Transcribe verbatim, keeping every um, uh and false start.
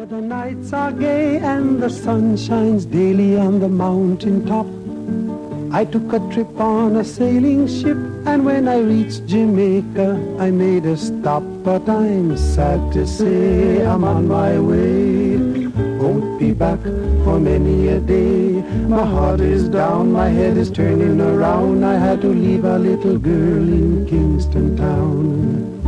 Where the nights are gay and the sun shines daily on the mountain top, I took a trip on a sailing ship, and when I reached Jamaica, I made a stop. But I'm sad to say I'm on my way, won't be back for many a day. My heart is down, my head is turning around. I had to leave a little girl in Kingston Town.